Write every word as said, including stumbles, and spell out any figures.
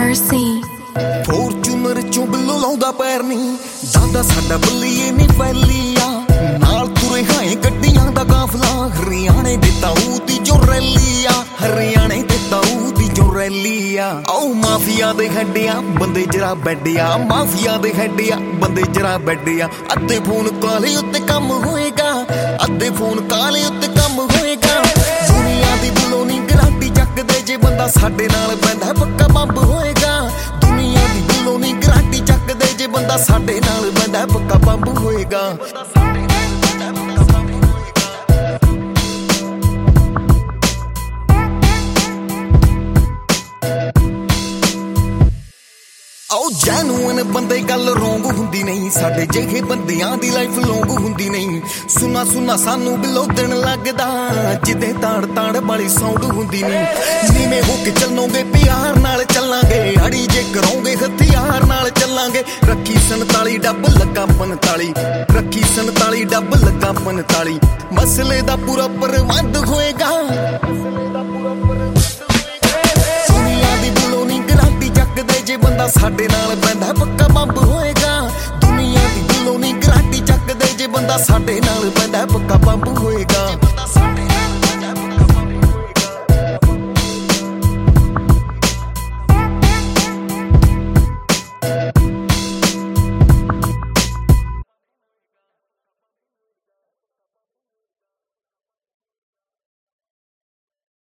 Mercy Fortuner ਚੋਂ ਬਿੱਲੋ ਲਾਉਂਦਾ ਪੈਰ ਨੀ ਦਾਦਾ ਸਾਡਾ ਬੱਲੀਏ ਨੀ ਫੈਲੀਆ ਨਾਲ ਤੁਰੇ ਹਾਏ ਗੱਡੀਆਂ ਦਾ ਕਾਫਲਾ ਹਰਿਆਣੇ ਦੇ ਤਾਊ ਦੀ ਜੋ ਰੈਲੀ ਆ ਹਰਿਆਣੇ ਦੇ ਤਾਊ ਦੀ ਜੋ ਰੈਲੀ ਆ ਆਓ ਮਾਫੀਆ ਦੇ ਹੱਡਿਆ ਬੰਦੇ ਜਰਾ ਬੈਡਿਆ ਮਾਫੀਆ ਦੇ ਹੱਡਿਆ ਬੰਦੇ ਜਰਾ ਬੈਡਿਆ ਅੱਧੇ ਫੋਨ ਕਾਲੇ ਉੱਤੇ ਕੰਮ ਹੋਏਗਾ ਅੱਧੇ ਫੋਨ ਕਾਲੇ ਉੱਤੇ ਕੰਮ ਹੋਏਗਾ ਦੁਨੀਆ ਦੀ ਬਿੱਲੋ ਨੀ ਗਰਾਂਟੀ ਚੱਕਦੇ ਜੇ ਬੰਦਾ ਸਾਡੇ ਨਾਲ ਪੈਂਦਾ ਪੱਕਾ ਬੰਬ ਹੋਏਗਾ ਦੁਨੀਆ ਦੀ ਬਿੱਲੋ ਨੀ ਗਰਾਂਟੀ ਚੱਕਦੇ ਜੇ ਬੰਦਾ ਸਾਡੇ ਨਾਲ ਪੈਂਦਾ ਪੱਕਾ ਬੰਬ ਹੋਏਗਾ ਆਓ ਜੈਨੂਇਨ ਬੰਦੇ ਗੱਲ ਰੋਂਗ ਹੁੰਦੀ ਨਹੀਂ ਸਾਡੇ ਜਿਹੇ ਬੰਦਿਆਂ ਦੀ ਲਾਈਫ ਲੌਂਗ ਹੁੰਦੀ ਨਹੀਂ ਸੁਣਾ ਸੁਣਾ ਸਾਨੂੰ ਬਿੱਲੋ ਦਿਨ ਲੱਗਦਾ ਜਿੱਦੇ ਤਾੜ ਤਾੜ ਵਾਲੀ ਸਾਊਂਡ ਹੁੰਦੀ ਨਹੀਂ ਨੀਵੇਂ ਹੋ ਕੇ ਚੱਲੋਗੇ ਪਿਆਰ ਨਾਲ ਚੱਲਾਂਗੇ ਅੜੀ ਜੇ ਕਰੋਗੇ ਹਥਿਆਰ ਨਾਲ ਚੱਲਾਂਗੇ ਰੱਖੀ ਸੰਤਾਲੀ ਡੱਬ ਲੱਗਾ ਪੰਤਾਲੀ ਰੱਖੀ ਸੰਤਾਲੀ ਡੱਬ ਲੱਗਾ ਪੰਤਾਲੀ ਮਸਲੇ ਦਾ ਪੂਰਾ ਪ੍ਰਬੰਧ ਹੋਏਗਾ ਜੇ ਬੰਦਾ ਸਾਡੇ ਨਾਲ ਪੈਂਦਾ ਪੱਕਾ ਬੰਬ ਹੋਏਗਾ ਦੁਨੀਆ ਦੀ ਬਿੱਲੋ ਨੀ ਗਰਾਂਟੀ ਚੱਕਦੇ ਜੇ ਬੰਦਾ ਸਾਡੇ ਨਾਲ ਪੈਂਦਾ ਪੱਕਾ ਬੰਬ ਹੋਏਗਾ